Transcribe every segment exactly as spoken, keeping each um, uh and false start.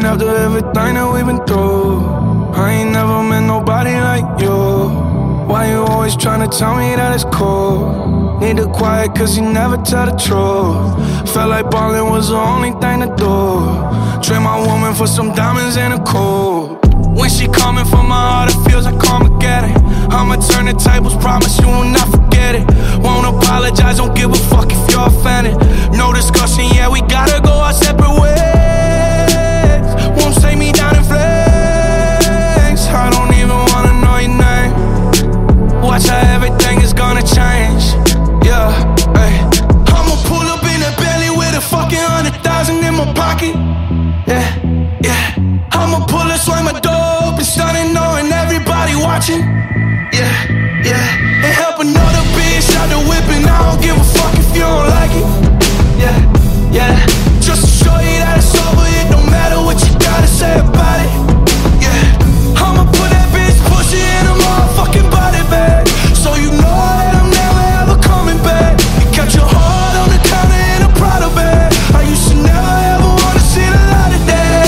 after everything that we've been through. I ain't never met nobody like you. Why you always tryna tell me that it's cool? Need to quiet cause you never tell the truth. Felt like ballin' was the only thing to do. Trade my woman for some diamonds and a cool. When she coming from my heart, it feels like Armageddon. I'ma turn the tables, promise you will not forget it. Won't apologize, don't give a fuck if you're offended. No discussion, yeah, we gotta go our separate ways. Won't take me down in flames. I don't even wanna know your name. Watch how everything is gonna change. Yeah, hey. I'ma pull up in that Bentley with a fucking hundred thousand in my pocket. Yeah, yeah. I'ma pull it, swing my door open, stunning, knowing everybody watching. Yeah, yeah. And help another bitch out the whip, and I don't give a fuck if you don't like it. Yeah, yeah. Just to show you that it's over, it don't matter what you gotta say about it. Yeah, I'ma put that bitch pussy in a motherfucking body bag, so you know that I'm never ever coming back. You kept your heart on the counter in a Prada bag. I used to never ever wanna see the light of day.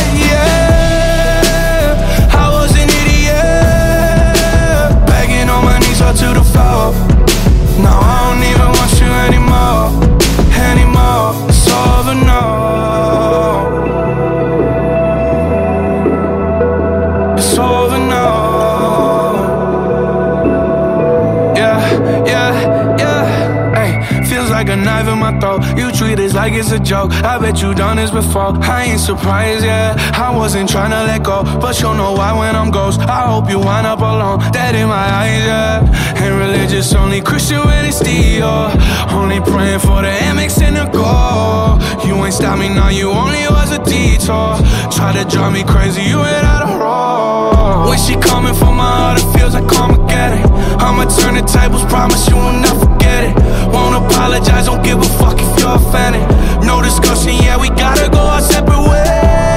Yeah, I was an idiot, begging on my knees up to the floor. Now I don't even want you anymore, anymore. It's over now. It's over now. Yeah, yeah, yeah. Ay, feels like a knife in my throat. You treat it like it's a joke. I bet you done this before. I ain't surprised, yeah. I wasn't trying to let go, but you'll know why when I'm ghost. I hope you wind up alone. Dead in my eyes, yeah. Ain't religious, only Christian when it's Dior. Only praying for the Amex and the gold. You ain't stop me now, you only was a detour. Try to drive me crazy, you hit out a roll. When she coming from my heart, it feels like Armageddon. I'ma turn the tables, promise you will not forget it. Won't apologize, don't give a fuck if you're offended. No discussion, yeah, we gotta go our separate ways.